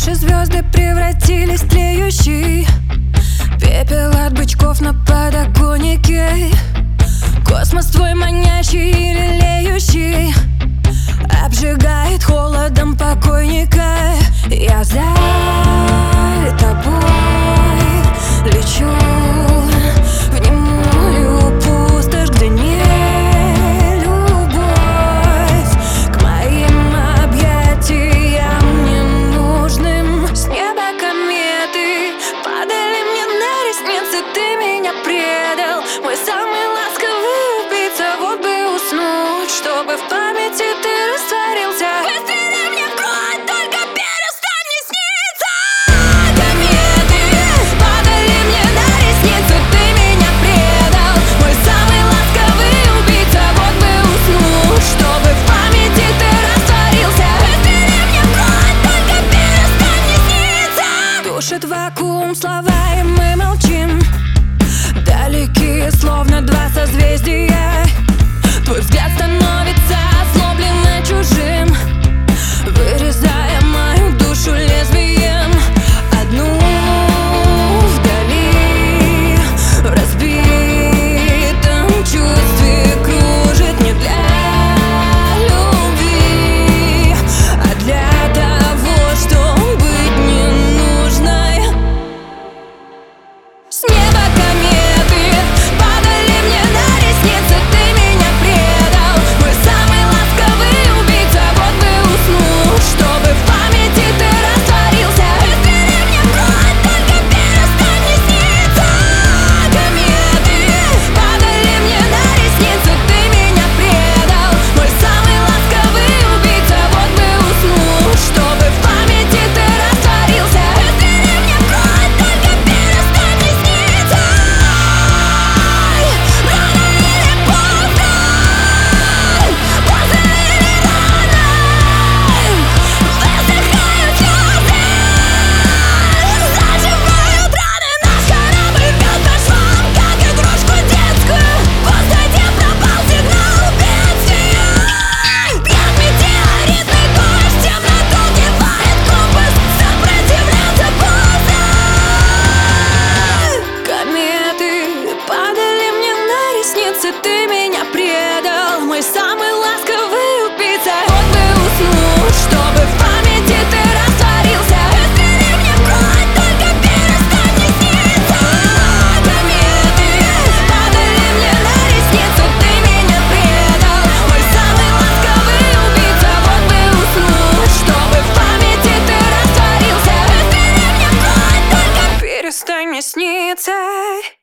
Наши звезды превратились в тлеющий пепел от бычков на подоконнике. Космос твой манящий и лелеющий обжигает холодом покойника. Я за тобой лечу в немую пустошь, где не любовь к моим объятиям ненужным. С неба кометы падали мне на ресницы, ты меня предал, мой самый ласковый убийца. Вот бы уснуть, чтобы в памяти ты растворился. Выстрели мне в кровь, только перестань мне сниться. Кометы падали мне на ресницы, ты меня предал, мой самый ласковый убийца. Вот бы уснуть, чтобы в памяти ты растворился. Выстрели мне в кровь, только перестань мне сниться. Душит вакуум слова, и мы молчим, далекие, словно два созвездия. Твой взгляд становится озлобленно чужим, вырезая мою душу лезвием. Одну вдали, в разбитом чувстве кружит не для любви, а для того, чтобы быть ненужной. С неба кометы падали мне на ресницы, ты меня предал, мой самый ласковый убийца. Вот бы уснуть, чтобы в памяти ты растворился. Выстрели мне в кровь, только перестань мне сниться. Кометы падали мне на ресницы, ты меня предал, мой самый ласковый убийца. Вот бы уснуть, чтобы в памяти ты растворился. Выстрели мне в кровь, только перестань мне сниться. Рано или поздно, поздно или рано, высыхают слезы, заживают раны. Наш корабль бьет по швам, как игрушку детскую. В воздухе пропал сигнал бедствия. Бьет метеоритный дождь, темноту кидает компас, сопротивляться поздно. Кометы падали мне на ресницы, ты меня предал, мой самый ласковый убийца. Вот бы уснуть, чтобы в памяти ты растворился. Выстрели мне в кровь, только перестань мне сниться. Кометы падали мне на ресницы, ты меня предал, мой самый ласковый убийца. Вот бы уснуть, чтобы в памяти ты растворился. Выстрели мне в кровь, только перестань мне сниться.